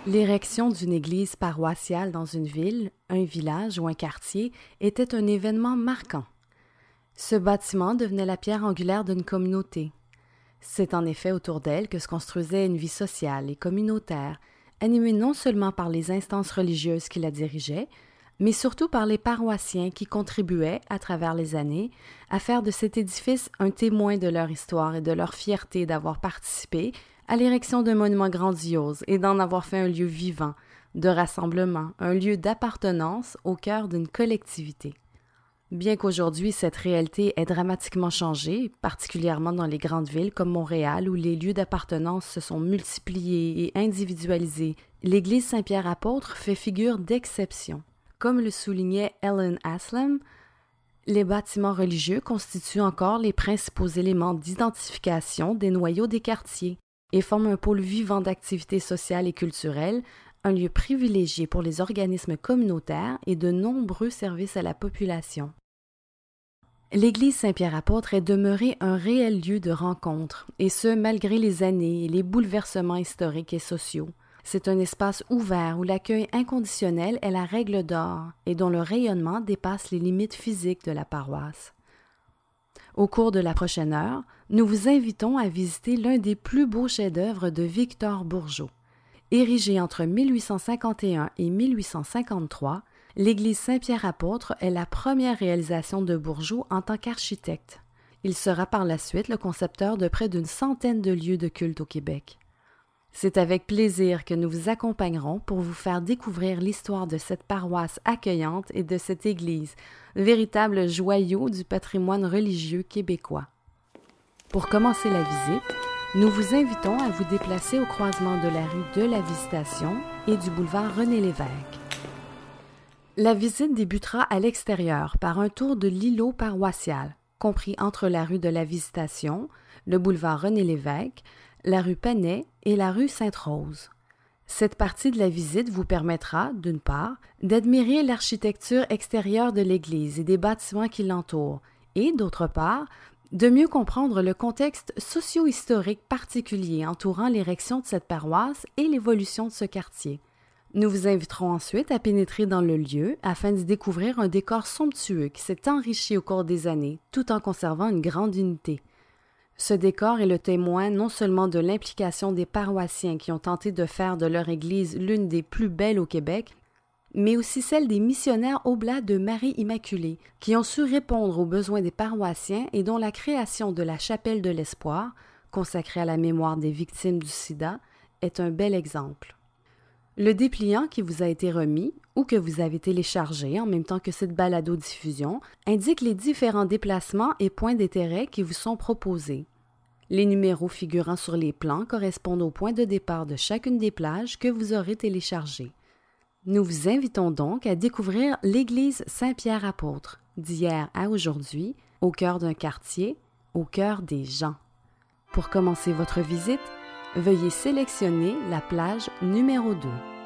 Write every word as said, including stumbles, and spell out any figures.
L'érection d'une église paroissiale dans une ville, un village ou un quartier était un événement marquant. Ce bâtiment devenait la pierre angulaire d'une communauté. C'est en effet autour d'elle que se construisait une vie sociale et communautaire, animée non seulement par les instances religieuses qui la dirigeaient, mais surtout par les paroissiens qui contribuaient, à travers les années, à faire de cet édifice un témoin de leur histoire et de leur fierté d'avoir participé à l'érection d'un monument grandiose et d'en avoir fait un lieu vivant, de rassemblement, un lieu d'appartenance au cœur d'une collectivité. Bien qu'aujourd'hui cette réalité ait dramatiquement changé, particulièrement dans les grandes villes comme Montréal où les lieux d'appartenance se sont multipliés et individualisés, l'église Saint-Pierre-Apôtre fait figure d'exception. Comme le soulignait Ellen Aslam, les bâtiments religieux constituent encore les principaux éléments d'identification des noyaux des quartiers et forment un pôle vivant d'activités sociales et culturelles, un lieu privilégié pour les organismes communautaires et de nombreux services à la population. L'église Saint-Pierre-Apôtre est demeurée un réel lieu de rencontre, et ce malgré les années et les bouleversements historiques et sociaux. C'est un espace ouvert où l'accueil inconditionnel est la règle d'or et dont le rayonnement dépasse les limites physiques de la paroisse. Au cours de la prochaine heure, nous vous invitons à visiter l'un des plus beaux chefs-d'œuvre de Victor Bourgeot. Érigée entre mille huit cent cinquante et un et mille huit cent cinquante-trois, l'église Saint-Pierre-Apôtre est la première réalisation de Bourgeot en tant qu'architecte. Il sera par la suite le concepteur de près d'une centaine de lieux de culte au Québec. C'est avec plaisir que nous vous accompagnerons pour vous faire découvrir l'histoire de cette paroisse accueillante et de cette église, véritable joyau du patrimoine religieux québécois. Pour commencer la visite, nous vous invitons à vous déplacer au croisement de la rue de la Visitation et du boulevard René-Lévesque. La visite débutera à l'extérieur par un tour de l'îlot paroissial, compris entre la rue de la Visitation, le boulevard René-Lévesque, la rue Panay et la rue Sainte-Rose. Cette partie de la visite vous permettra, d'une part, d'admirer l'architecture extérieure de l'église et des bâtiments qui l'entourent, et, d'autre part, de mieux comprendre le contexte socio-historique particulier entourant l'érection de cette paroisse et l'évolution de ce quartier. Nous vous inviterons ensuite à pénétrer dans le lieu afin d'y découvrir un décor somptueux qui s'est enrichi au cours des années, tout en conservant une grande unité. Ce décor est le témoin non seulement de l'implication des paroissiens qui ont tenté de faire de leur église l'une des plus belles au Québec, mais aussi celle des missionnaires Oblats de Marie-Immaculée, qui ont su répondre aux besoins des paroissiens et dont la création de la Chapelle de l'Espoir, consacrée à la mémoire des victimes du sida, est un bel exemple. Le dépliant qui vous a été remis ou que vous avez téléchargé en même temps que cette balado-diffusion indique les différents déplacements et points d'intérêt qui vous sont proposés. Les numéros figurant sur les plans correspondent aux points de départ de chacune des plages que vous aurez téléchargées. Nous vous invitons donc à découvrir l'église Saint-Pierre-Apôtre, d'hier à aujourd'hui, au cœur d'un quartier, au cœur des gens. Pour commencer votre visite, veuillez sélectionner la plage numéro deux.